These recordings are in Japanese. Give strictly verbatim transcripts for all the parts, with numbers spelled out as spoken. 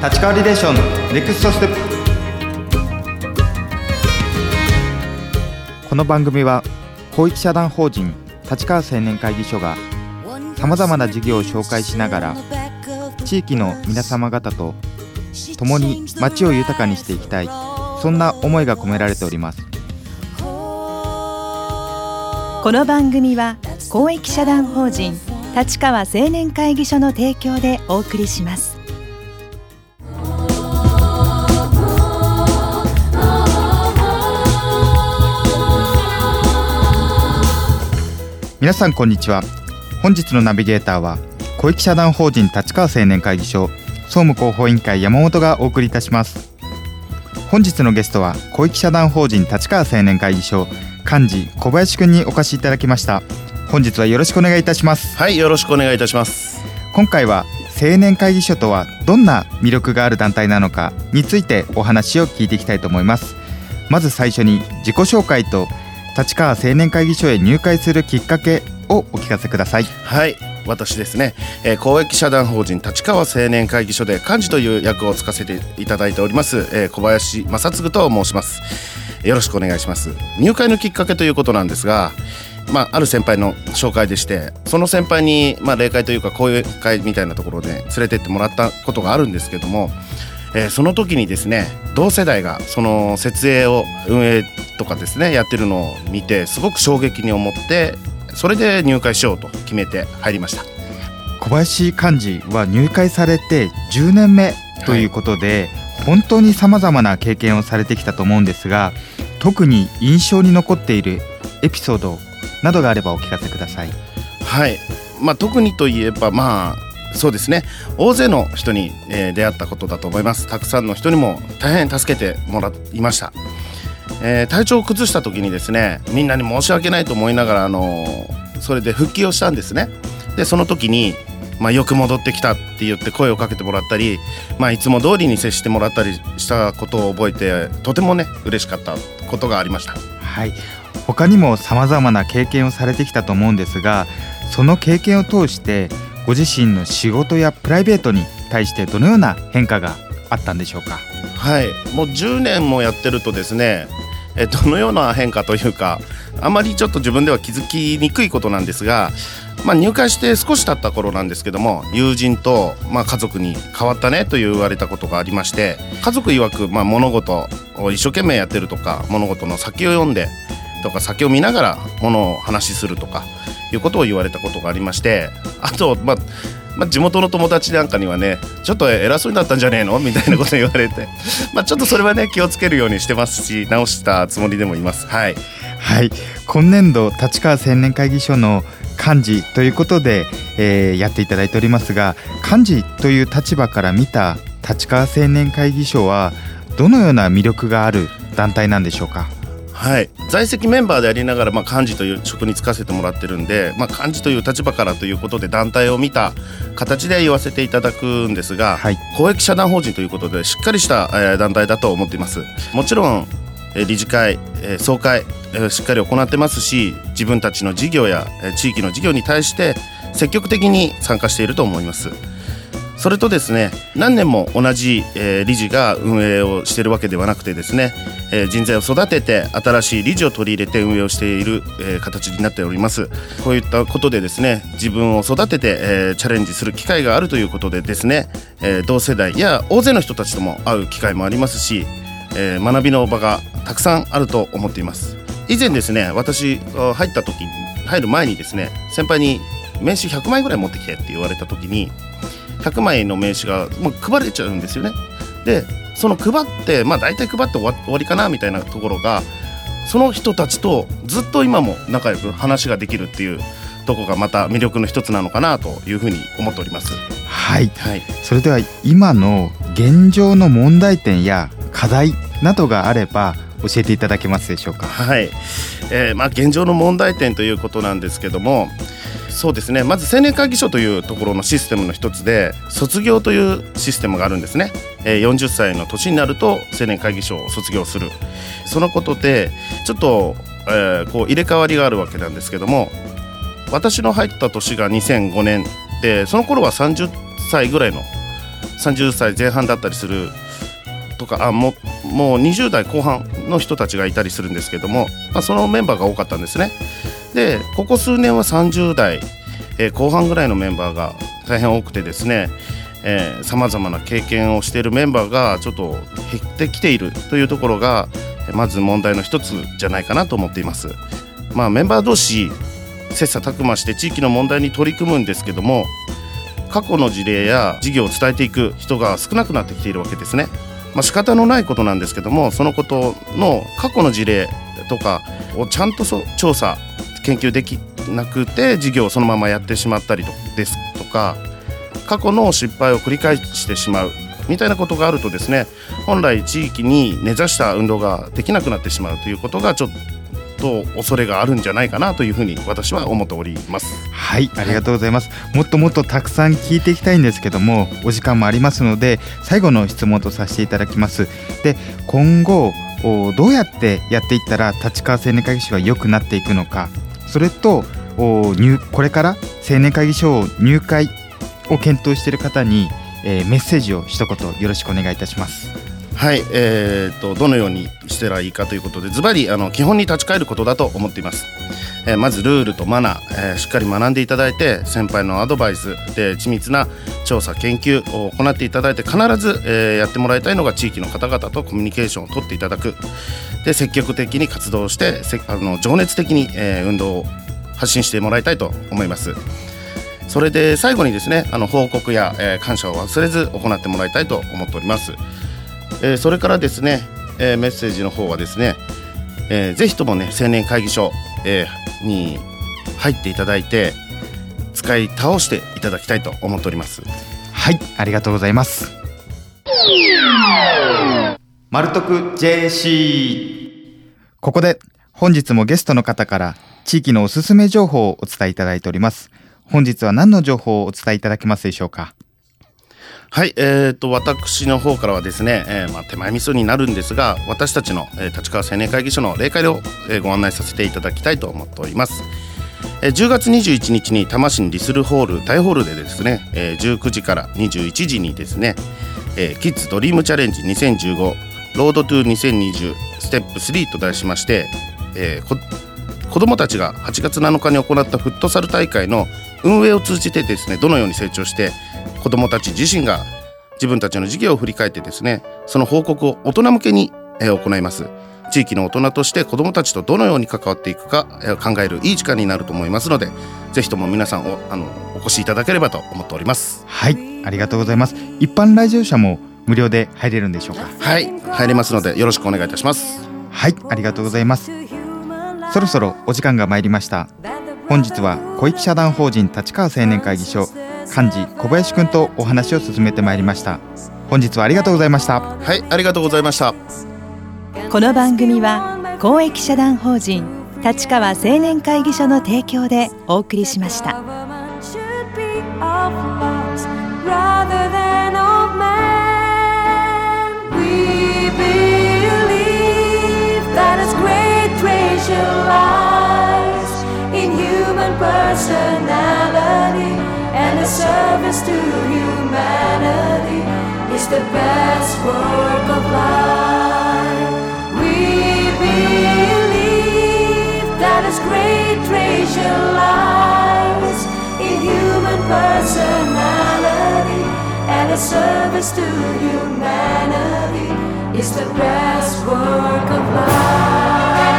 立川リレーションネクストステップ。この番組は公益社団法人立川青年会議所がさまざまな事業を紹介しながら地域の皆様方と共に街を豊かにしていきたい、そんな思いが込められております。 この番組は公益社団法人立川青年会議所の提供でお送りします。 皆さんこんにちは。本日のナビゲーターは公益社団法人立川青年会議所総務広報委員会山本がお送りいたします。本日のゲストは公益社団法人立川青年会議所幹事小林くんにお越しいただきました。本日はよろしくお願いいたします。 はい、よろしくお願いいたします。 今回は青年会議所とはどんな魅力がある団体なのかについてお話を聞いていきたいと思います。まず最初に自己紹介と立川青年会議所へ入会するきっかけをお聞かせください。 はい、私ですね、えー、公益社団法人立川青年会議所で幹事という役をつかせていただいております、えー、小林正嗣と申します。よろしくお願いします。入会のきっかけということなんですが、まあ、ある先輩の紹介でして、その先輩に、まあ、例会というか講演会みたいなところで連れてってもらったことがあるんですけども、えー、その時にですね、同世代がその設営を運営とかですねやってるのを見てすごく衝撃に思って、それで入会しようと決めて入りました。 小林幹事は入会されてじゅうねんめということで、はい、本当にさまざまな経験をされてきたと思うんですが、特に印象に残っているエピソードなどがあればお聞かせください。はい、 まあ、特にといえば、まあそうですね、大勢の人に、えー、出会ったことだと思います。たくさんの人にも大変助けてもらいました。えー、体調を崩した時にですね、みんなに申し訳ないと思いながら、あのー、それで復帰をしたんですね。でその時に、まあ、よく戻ってきたって言って声をかけてもらったり、まあ、いつも通りに接してもらったりしたことを覚えて、とてもね嬉しかったことがありました。 はい、他にもさまざまな経験をされてきたと思うんですが、その経験を通してご自身の仕事やプライベートに対してどのような変化があったんでしょうか。 はい、もうじゅうねんもやってるとですね、えどのような変化というか、あまりちょっと自分では気づきにくいことなんですが、まあ、入会して少し経った頃なんですけども、友人と、まあ、家族に変わったねと言われたことがありまして、家族曰く、まあ、物事を一生懸命やってるとか、物事の先を読んでとか先を見ながら物を話しするとかいうことを言われたことがありまして、あと、まあまあ、地元の友達なんかにはね、ちょっと偉そうになったんじゃねえのみたいなこと言われてまあちょっとそれはね気をつけるようにしてますし、直したつもりでもいます。はい、 はい、今年度立川青年会議所の幹事ということで、えー、やっていただいておりますが、幹事という立場から見た立川青年会議所はどのような魅力がある団体なんでしょうか。 はい、在籍メンバーでありながら、まあ、幹事という職に就かせてもらってるんで、まあ、幹事という立場からということで団体を見た形で言わせていただくんですが、はい、公益社団法人ということでしっかりした、えー、団体だと思っています。もちろん、えー、理事会、えー、総会、えー、しっかり行ってますし、自分たちの事業や、えー、地域の事業に対して積極的に参加していると思います。それとですね、何年も同じ、えー、理事が運営をしているわけではなくてですね、えー、人材を育てて新しい理事を取り入れて運営をしている、えー、形になっております。こういったことでですね、自分を育てて、えー、チャレンジする機会があるということでですね、えー、同世代や大勢の人たちとも会う機会もありますし、えー、学びの場がたくさんあると思っています。以前ですね、私入った時入る前にですね、先輩に名刺ひゃくまいぐらい持ってきてって言われた時に、ひゃくまいの名刺がもう配れちゃうんですよね。でその配って、まあ、大体配って終わ、終わりかなみたいなところが、その人たちとずっと今も仲良く話ができるっていうところがまた魅力の一つなのかなというふうに思っております。 はい、はい、それでは今の現状の問題点や課題などがあれば教えていただけますでしょうか。 はい、えーまあ、現状の問題点ということなんですけども、そうですね、まず青年会議所というところのシステムの一つで卒業というシステムがあるんですね。えー、よんじゅっさいの年になると青年会議所を卒業する。そのことでちょっと、えー、こう入れ替わりがあるわけなんですけども、私の入った年がにせんごねんで、その頃はさんじゅっさいぐらいのさんじゅっさいぜん半だったりするとか、あもう、もうにじゅう代後半の人たちがいたりするんですけども、まあ、そのメンバーが多かったんですね。でここ数年はさんじゅう代、えー、後半ぐらいのメンバーが大変多くてですね、さまざまな経験をしているメンバーがちょっと減ってきているというところがまず問題の一つじゃないかなと思っています。まあ、メンバー同士切磋琢磨して地域の問題に取り組むんですけども、過去の事例や事業を伝えていく人が少なくなってきているわけですね。まあ、仕方のないことなんですけども、そのことの過去の事例とかをちゃんと調査研究できなくて事業をそのままやってしまったりですとか、過去の失敗を繰り返してしまうみたいなことがあるとですね、本来地域に根ざした運動ができなくなってしまうということがちょっと恐れがあるんじゃないかなというふうに私は思っております。 はい、ありがとうございます。もっともっとたくさん聞いていきたいんですけども、お時間もありますので最後の質問とさせていただきます。で今後どうやってやっていったら立川青年会議所が良くなっていくのか、それとこれから青年会議所入会を検討している方に、えー、メッセージを一言よろしくお願いいたします。 はい、えー、とどのようにしたらいいかということで、ズバリあの基本に立ち返ることだと思っています。えー、まずルールとマナー、えー、しっかり学んでいただいて、先輩のアドバイスで緻密な調査研究を行っていただいて、必ず、えー、やってもらいたいのが地域の方々とコミュニケーションを取っていただく。で積極的に活動してせあの情熱的に、えー、運動を発信してもらいたいと思います。それで最後にですね、あの報告や、えー、感謝を忘れず行ってもらいたいと思っております。えー、それからですね、えー、メッセージの方はですね、えー、ぜひともね青年会議所、えー、に入っていただいて使い倒していただきたいと思っております。 はい、ありがとうございます。マルトク ジェーシー、 ここで本日もゲストの方から地域のおすすめ情報をお伝えいただいております。本日は何の情報をお伝えいただけますでしょうか。 はい、えー、と私の方からはですね、えーまあ、手前味噌になるんですが、私たちの、えー、立川青年会議所の例会を、えー、ご案内させていただきたいと思っております。えー、じゅうがつにじゅういちにちに多摩市リスルホール大ホールでですね、えー、じゅうくじからにじゅういちじにですね、えー、キッズドリームチャレンジにせんじゅうごロードトゥにせんにじゅうステップスリーと題しまして、えー、こ子どもたちがはちがつなのかに行ったフットサル大会の運営を通じてですね、どのように成長して子どもたち自身が自分たちの事業を振り返ってですね、その報告を大人向けに行います。地域の大人として子どもたちとどのように関わっていくか考えるいい時間になると思いますので、ぜひとも皆さん お, あのお越しいただければと思っております。 はい、ありがとうございます。一般来場者も無料で入れるんでしょうか。 はい、入れますのでよろしくお願いいたします。 はい、ありがとうございます。そろそろお時間が参りました。本日は小域社団法人立川青年会議所幹事小林くんとお話を進めてまいりました。本日はありがとうございました。 はい、ありがとうございました。 この番組は公益社団法人立川青年会議所の提供でお送りしました。 Personality and a service to humanity is the best work of life. We believe that His great treasure lies in human personality, and a service to humanity is the best work of life.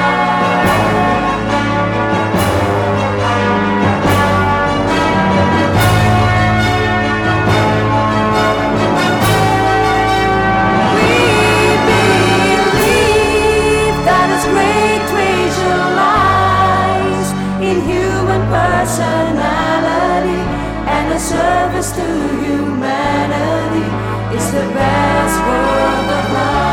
Personality and a service to humanity is the best work of life.